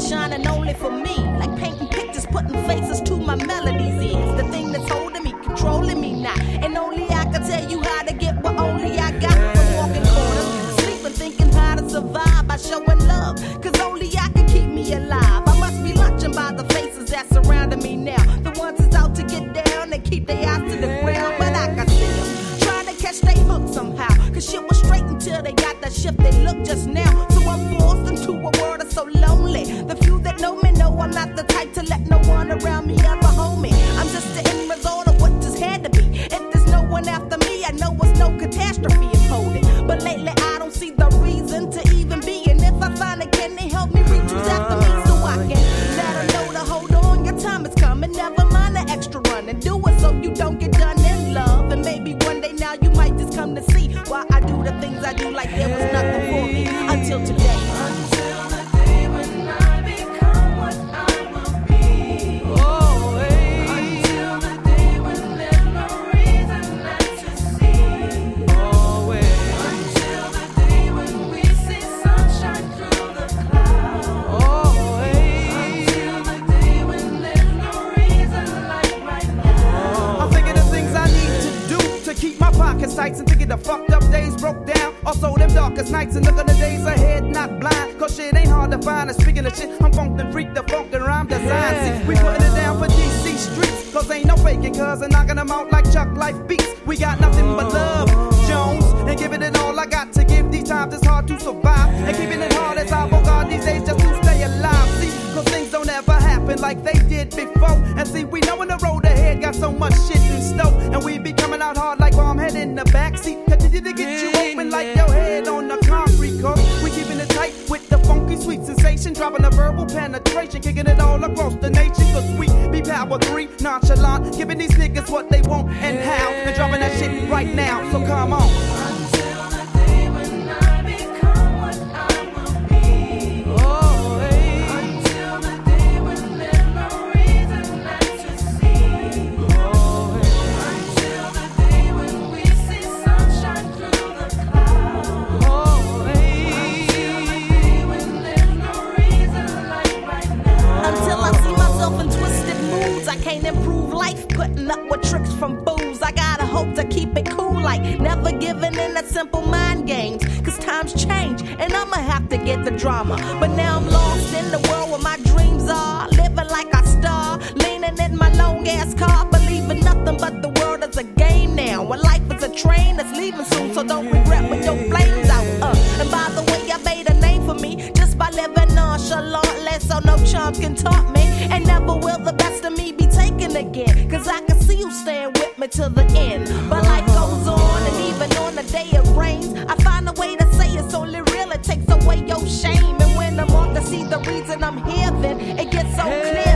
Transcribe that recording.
shining only for me. Like painting pictures, putting faces to my melodies is the thing that's holding me, controlling me now. And only I can tell you how to get what only I got. From walking corners, sleeping, thinking how to survive by showing love. Cause only I can keep me alive. I must be lunching by the faces that surrounding me now. The ones that's out to get down and keep their eyes to the ground. But I can see them trying to catch they hook somehow. Cause shit was straight until they got that shift they look just now. So I'm forced into a world that's so lonely. The few that know me know I'm not the type to let no one around me ever hold me. I'm just the end result of what just had to be. If there's no one after me, I know it's no catastrophe unfolding. But lately I don't see the reason to even be. And if I find it, can they help me reach who's after me so I can let her know to hold on, your time is coming. Never mind the extra run and do it so you don't get done in love. And maybe one day now you might just come to see why I do the things I do like there was nothing for me until today. Until the day when I become what I will be. Oh, hey. Until the day when there's no reason not to see. Oh, hey. Until the day when we see sunshine through the clouds. Oh, hey. Until the day when there's no reason like right now. I'm thinking of things I need to do to keep my pockets tight and thinking the fucked up days broke down. Also them darkest nights and look at the days ahead, not blind. Cause shit ain't hard to find. And speaking of shit, I'm funkin' freak, the funk and rhyme design. See, we putting it down for DC streets. Cause ain't no faking, cuz and knocking them out like Chuck Life beats. We got nothing but love, Jones, and giving it all I got to give. These times it's hard to survive. And keeping it hard as I God these days just to stay alive. See, cause things don't ever happen like they did before. And see, we know in the road ahead got so much shit in store. And we be coming out hard like bomb head in the backseat. Continue to get you open like your head on the concrete. Cause we keeping it tight with the funky sweet sensation. Dropping a verbal penetration, kicking it all across the nation. Cause we be power 3, nonchalant. Giving these niggas what they want and how. And dropping that shit right now, so come on. Until the day when I become what I will be. Oh, hey. Until the day when there's no reason not to see. Oh, hey. Until the day when we see sunshine through the clouds. Oh, hey. Until the day when there's no reason like right now. Until I see myself in twisted moods, I can't improve life, putting up with tricks from booze. I gotta hope to keep it cool, like never giving in at simple mind games. Cause times change, and I'ma have to get the drama. But now I'm lost in the world where my dreams are. Living like a star, leaning in my long ass car, believing nothing but the world is a game now. When life is a train that's leaving soon, so don't regret when your flames out. And by the way, I made a name for me just by living nonchalantly, so no chump can taunt me. And never will the best of me be taken again. Cause I can see you staying with me till the end. But life goes on, and even on the day it rains, I find a way to say it's only real. It takes away your shame. And when I'm on to see the reason I'm here, then it gets so clear